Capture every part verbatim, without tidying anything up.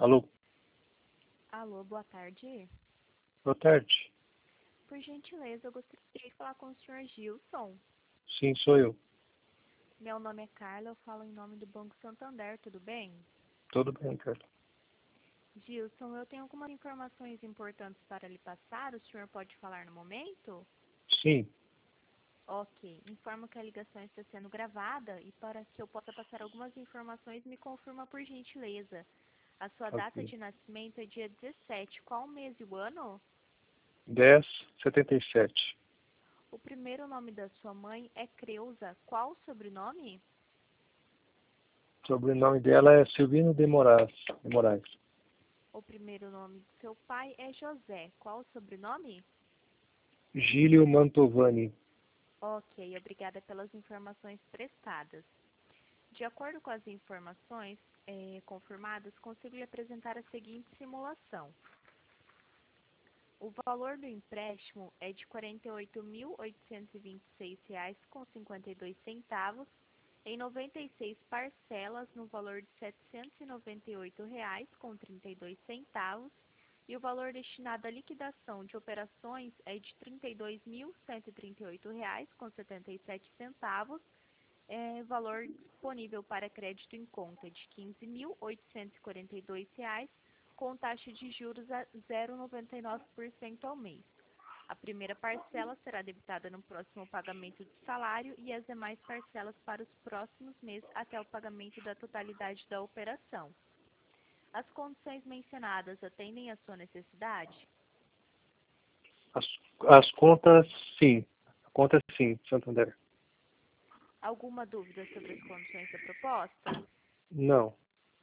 Alô, Alô, boa tarde. boa tarde. Por gentileza, eu gostaria de falar com o senhor Gilson. Sim, sou eu. Meu nome é Carla, eu falo em nome do Banco Santander, tudo bem? Tudo bem, cara? Gilson, eu tenho algumas informações importantes para lhe passar, o senhor pode falar no momento? Sim, Ok, informo que a ligação está sendo gravada e para que eu possa passar algumas informações, me confirma por gentileza. A sua data ok. de nascimento é dia dezessete, qual o mês e o ano? dez setenta e sete. O primeiro nome da sua mãe é Creuza, qual o sobrenome? O sobrenome dela é Silvino de Moraes. De Moraes. O primeiro nome do seu pai é José. Qual o sobrenome? Gílio Mantovani. Ok, obrigada pelas informações prestadas. De acordo com as informações eh, confirmadas, consigo lhe apresentar a seguinte simulação. O valor do empréstimo é de quarenta e oito mil oitocentos e vinte e seis reais com cinquenta e dois centavos em noventa e seis parcelas no valor de setecentos e noventa e oito reais com trinta e dois centavos e o valor destinado à liquidação de operações é de trinta e dois mil cento e trinta e oito reais com setenta e sete centavos, é, valor disponível para crédito em conta de quinze mil oitocentos e quarenta e dois reais com taxa de juros a zero vírgula noventa e nove por cento ao mês. A primeira parcela será debitada no próximo pagamento do salário e as demais parcelas para os próximos meses até o pagamento da totalidade da operação. As condições mencionadas atendem à sua necessidade? As, as contas, sim. A conta, sim, Santander. Alguma dúvida sobre as condições da proposta? Não.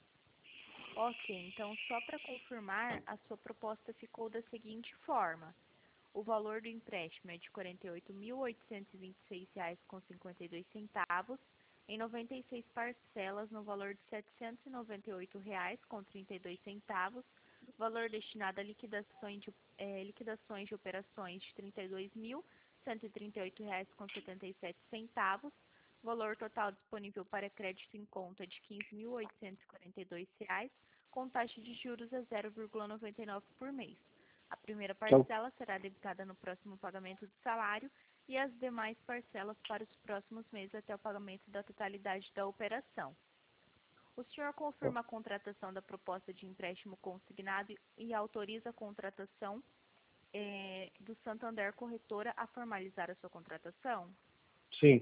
Ok, então só para confirmar, a sua proposta ficou da seguinte forma. O valor do empréstimo é de quarenta e oito mil oitocentos e vinte e seis reais com cinquenta e dois centavos em noventa e seis parcelas no valor de setecentos e noventa e oito reais com trinta e dois centavos, valor destinado a liquidações de, eh, liquidações de operações de trinta e dois mil cento e trinta e oito reais com setenta e sete centavos, valor total disponível para crédito em conta de quinze mil oitocentos e quarenta e dois reais com taxa de juros a zero vírgula noventa e nove por mês. A primeira Então, parcela será debitada no próximo pagamento do salário e as demais parcelas para os próximos meses até o pagamento da totalidade da operação. O senhor confirma a contratação da proposta de empréstimo consignado e autoriza a contratação eh, do Santander Corretora a formalizar a sua contratação? sim.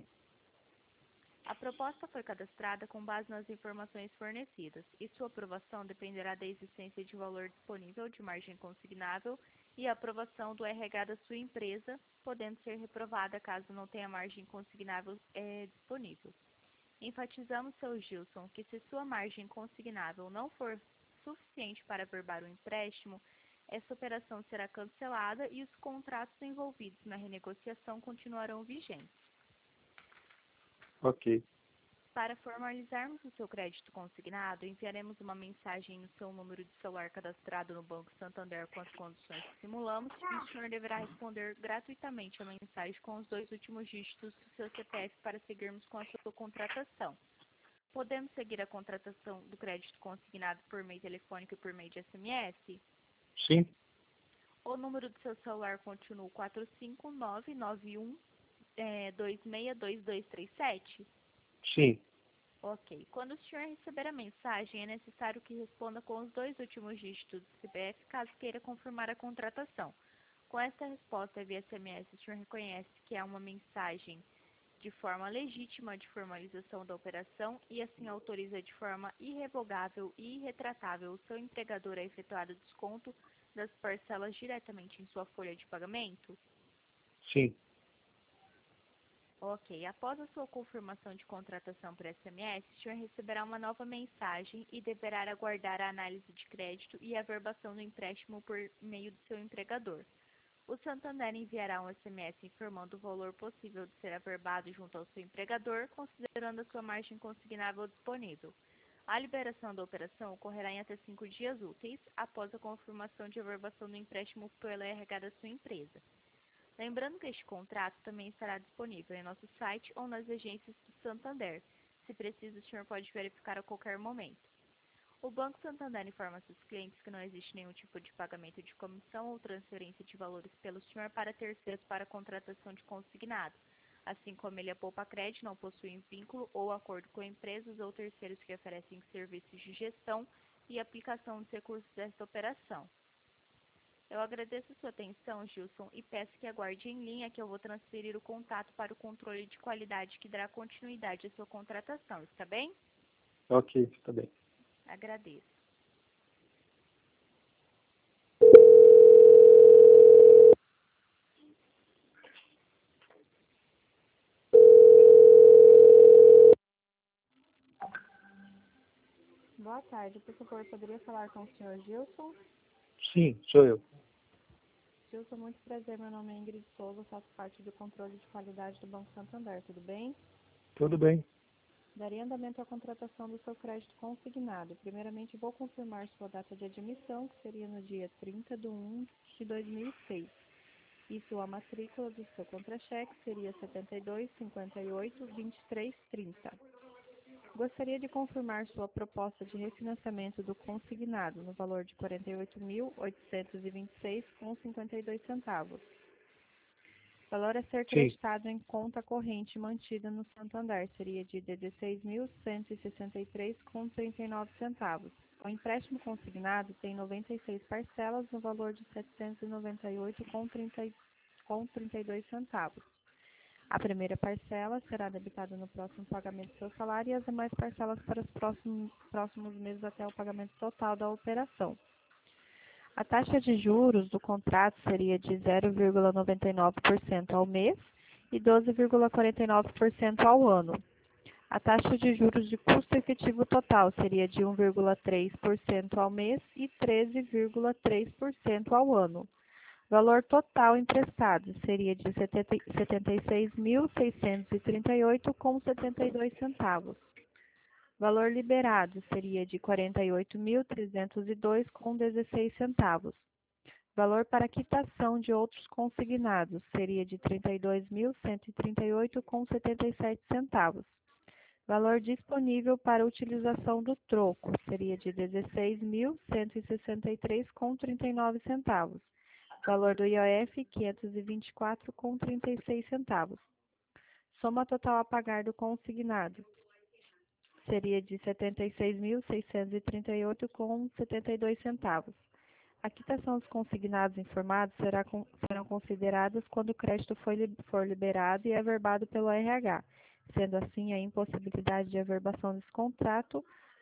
A proposta foi cadastrada com base nas informações fornecidas e sua aprovação dependerá da existência de valor disponível de margem consignável e a aprovação do R H da sua empresa, podendo ser reprovada caso não tenha margem consignável é, disponível. Enfatizamos, seu Gilson, que se sua margem consignável não for suficiente para averbar o empréstimo, essa operação será cancelada e os contratos envolvidos na renegociação continuarão vigentes. Ok. Para formalizarmos o seu crédito consignado, enviaremos uma mensagem no seu número de celular cadastrado no Banco Santander com as condições que simulamos e o senhor deverá responder gratuitamente a mensagem com os dois últimos dígitos do seu C P F para seguirmos com a sua contratação. Podemos seguir a contratação do crédito consignado por meio telefônico e por meio de S M S? Sim, O número do seu celular continua o quatro cinco nove nove um dois seis dois dois três sete? sim. Ok. Quando o senhor receber a mensagem, é necessário que responda com os dois últimos dígitos do C P F, caso queira confirmar a contratação. Com esta resposta via S M S, o senhor reconhece que é uma mensagem de forma legítima de formalização da operação e assim autoriza de forma irrevogável e irretratável o seu empregador a efetuar o desconto das parcelas diretamente em sua folha de pagamento? Sim. Ok, após a sua confirmação de contratação por S M S, o senhor receberá uma nova mensagem e deverá aguardar a análise de crédito e a averbação do empréstimo por meio do seu empregador. O Santander enviará um S M S informando o valor possível de ser averbado junto ao seu empregador, considerando a sua margem consignável disponível. A liberação da operação ocorrerá em até cinco dias úteis após a confirmação de averbação do empréstimo pela R H da sua empresa. Lembrando que este contrato também estará disponível em nosso site ou nas agências do Santander. Se preciso, o senhor pode verificar a qualquer momento. O Banco Santander informa seus clientes que não existe nenhum tipo de pagamento de comissão ou transferência de valores pelo senhor para terceiros para contratação de consignado. Assim como ele, a Poupa Crédito não possui vínculo ou acordo com empresas ou terceiros que oferecem serviços de gestão e aplicação dos recursos desta operação. Eu agradeço sua atenção, Gilson, e peço que aguarde em linha que eu vou transferir o contato para o controle de qualidade que dará continuidade à sua contratação. Está bem? Ok, está bem. Agradeço. Boa tarde, por favor, poderia falar com o senhor Gilson? Sim, sou eu. Gilson, muito prazer, meu nome é Ingrid Souza, faço parte do controle de qualidade do Banco Santander, tudo bem? Tudo bem. Daria andamento à contratação do seu crédito consignado. Primeiramente, vou confirmar sua data de admissão, que seria no dia trinta de um de dois mil e seis. E sua matrícula do seu contra-cheque seria setenta e dois, cinquenta e oito, vinte e três, trinta. Gostaria de confirmar sua proposta de refinanciamento do consignado no valor de quarenta e oito mil, oitocentos e vinte e seis vírgula cinquenta e dois centavos. Valor a ser Sim, creditado em conta corrente mantida no Santander seria de dezesseis mil, cento e sessenta e três vírgula trinta e nove centavos. O empréstimo consignado tem noventa e seis parcelas no valor de setecentos e noventa e oito vírgula trinta e dois centavos. A primeira parcela será debitada no próximo pagamento do seu salário e as demais parcelas para os próximos, próximos meses até o pagamento total da operação. A taxa de juros do contrato seria de zero vírgula noventa e nove por cento ao mês e doze vírgula quarenta e nove por cento ao ano. A taxa de juros de custo efetivo total seria de um vírgula três por cento ao mês e treze vírgula três por cento ao ano. Valor total emprestado seria de setenta e seis mil, seiscentos e trinta e oito vírgula setenta e dois centavos. Valor liberado seria de quarenta e oito mil, trezentos e dois vírgula dezesseis centavos. Valor para quitação de outros consignados seria de trinta e dois mil, cento e trinta e oito vírgula setenta e sete centavos. Valor disponível para utilização do troco seria de dezesseis mil, cento e sessenta e três vírgula trinta e nove centavos. Valor do I O F, quinhentos e vinte e quatro vírgula trinta e seis centavos. Soma total a pagar do consignado seria de setenta e seis mil, seiscentos e trinta e oito vírgula setenta e dois centavos. A quitação dos consignados informados será, serão consideradas quando o crédito for, for liberado e averbado pelo R H. Sendo assim, a impossibilidade de averbação desse contrato,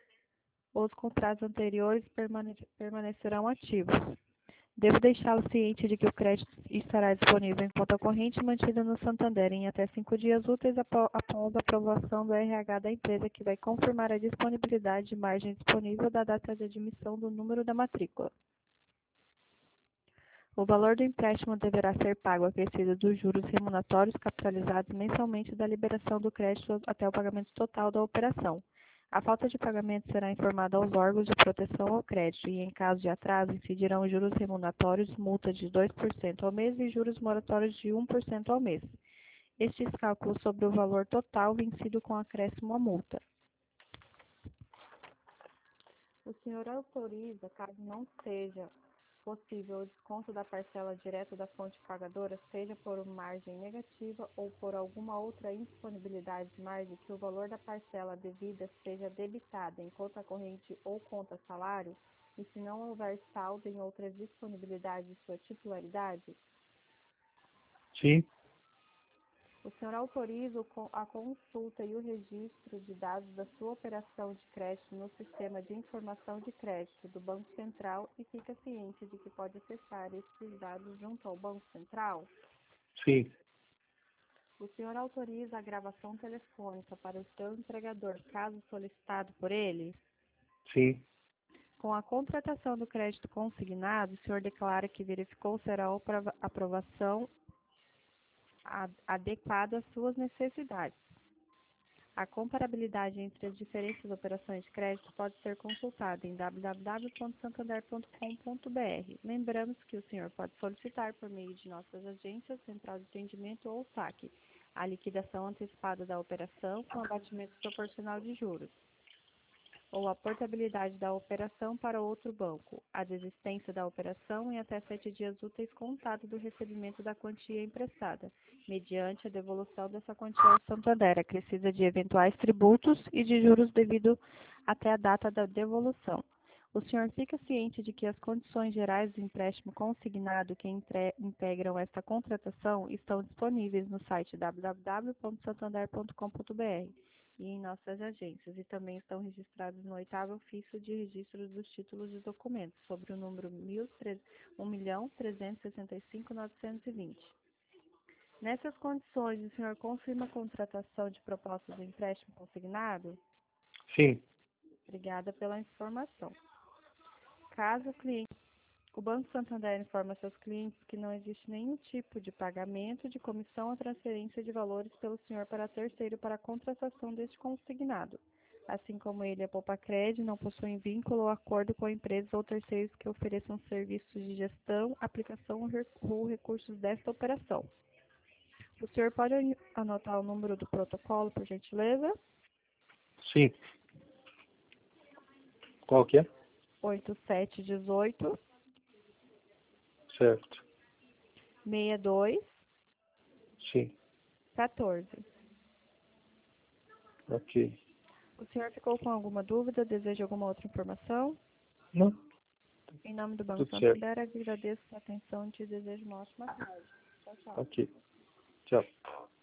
os contratos anteriores permane permanecerão ativos. Devo deixá-lo ciente de que o crédito estará disponível em conta corrente mantida no Santander em até cinco dias úteis após a aprovação do R H da empresa, que vai confirmar a disponibilidade de margem disponível da data de admissão do número da matrícula. O valor do empréstimo deverá ser pago acrescido dos juros remuneratórios capitalizados mensalmente da liberação do crédito até o pagamento total da operação. A falta de pagamento será informada aos órgãos de proteção ao crédito e, em caso de atraso, incidirão juros remuneratórios, multa de dois por cento ao mês e juros moratórios de um por cento ao mês. Estes cálculos sobre o valor total vencido com acréscimo à multa. O senhor autoriza, caso não seja possível o desconto da parcela direta da fonte pagadora, seja por margem negativa ou por alguma outra indisponibilidade de margem, que o valor da parcela devida seja debitada em conta corrente ou conta salário, e se não houver saldo em outras disponibilidades de sua titularidade? sim, O senhor autoriza a consulta e o registro de dados da sua operação de crédito no Sistema de Informação de Crédito do Banco Central e fica ciente de que pode acessar esses dados junto ao Banco Central? sim, O senhor autoriza a gravação telefônica para o seu empregador, caso solicitado por ele? sim, Com a contratação do crédito consignado, o senhor declara que verificou será a aprovação adequada às suas necessidades. A comparabilidade entre as diferentes operações de crédito pode ser consultada em w w w ponto santander ponto com ponto b r. Lembramos que o senhor pode solicitar, por meio de nossas agências, central de atendimento ou saque, a liquidação antecipada da operação com abatimento proporcional de juros. ou a portabilidade da operação para outro banco, a desistência da operação em até sete dias úteis contado do recebimento da quantia emprestada, mediante a devolução dessa quantia ao Santander, acrescida de eventuais tributos e de juros devido até a data da devolução. O senhor fica ciente de que as condições gerais do empréstimo consignado que entre- integram esta contratação estão disponíveis no site w w w ponto santander ponto com ponto b r e em nossas agências, e também estão registrados no oitavo ofício de registro dos títulos e documentos, sobre o número um milhão trezentos e sessenta e cinco mil novecentos e vinte. Nessas condições, o senhor confirma a contratação de proposta do empréstimo consignado? Sim. Obrigada pela informação. Caso o cliente, o Banco Santander informa seus clientes que não existe nenhum tipo de pagamento de comissão ou transferência de valores pelo senhor para terceiro para a contratação deste consignado. Assim como ele, a Poupacred não possuem vínculo ou acordo com empresas ou terceiros que ofereçam serviços de gestão, aplicação ou recursos desta operação. O senhor pode anotar o número do protocolo, por gentileza? Sim. Qual que é? oito sete um oito, Certo. seis dois Sim. um quatro. Ok. O senhor ficou com alguma dúvida? Deseja alguma outra informação? Não, Em nome do Banco tudo certo. Santander, agradeço a atenção e te desejo uma ótima tarde. Tchau, tchau. Ok. Tchau.